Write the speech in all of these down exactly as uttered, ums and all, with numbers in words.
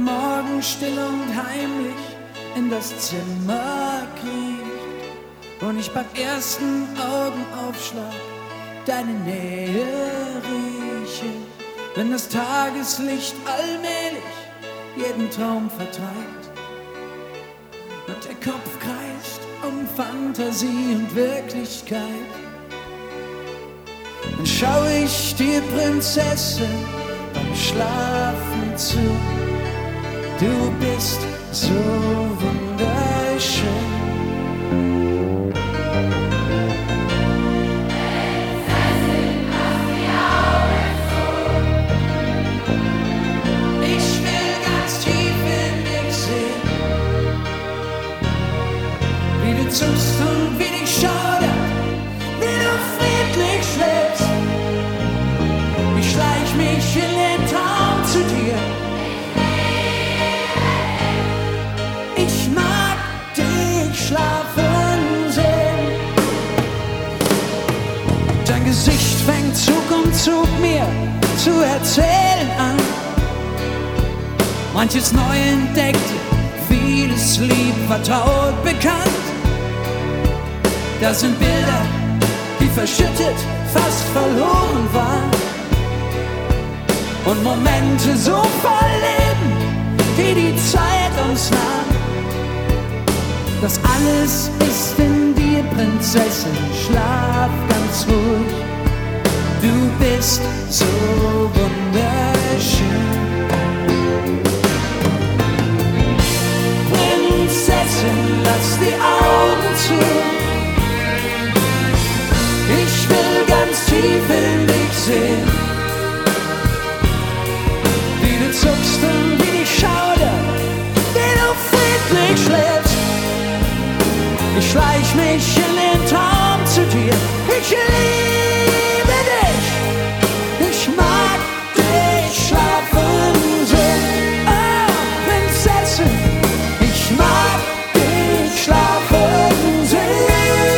Morgen still und heimlich in das Zimmer kriecht und ich beim ersten Augenaufschlag deine Nähe rieche, wenn das Tageslicht allmählich jeden Traum vertreibt und der Kopf kreist um Fantasie und Wirklichkeit. Dann schau ich dir, Prinzessin, beim Schlafen zu. Du bist so wunderschön. Prinzessin, mach die Augen zu. Ich will ganz tief in dich sehen, wie du zuckst und wie dich schaudert, wie du friedlich schläfst. Ich schleich mich in den Traum zu dir. Ich mag dich schlafen sehen. Dein Gesicht fängt Zug um Zug mir zu erzählen an. Manches neu entdeckt, vieles lieb, vertraut, bekannt. Das sind Bilder, die verschüttet, fast verloren waren. Und Momente so voll Leben, die die Zeit uns nahm. Das alles ist in dir, Prinzessin, schlaf ganz ruhig. Du bist so wunderschön. Prinzessin, lass die Augen zu. Ich will ganz tief in dich sehen, wie du zuckst und wie dich schaudert, wie du friedlich schläfst. Ich schleich mich in den Traum zu dir. Ich liebe dich. Ich mag dich schlafen sehen. Oh, Prinzessin, ich mag dich schlafen sehen.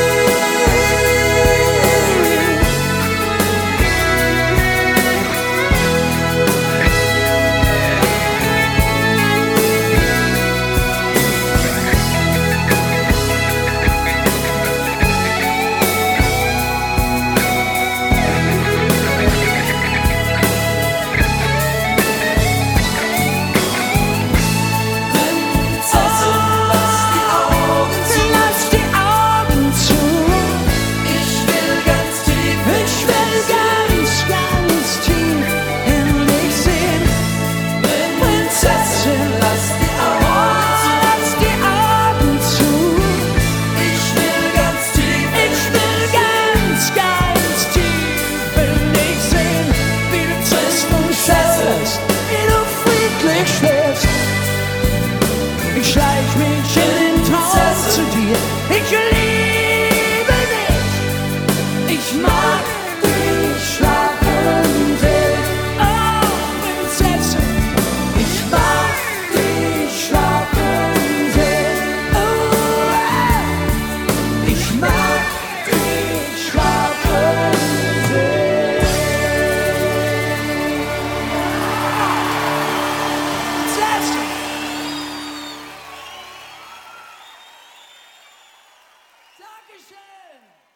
Ich schleich mich in den Traum zu dir. Ich liebe dich. Ich mag dich schlafen sehen. Oh, Prinzessin, ich mag dich schlafen sehen. Oh, ich mag dich schlafen sehen. Prinzessin. Dankeschön!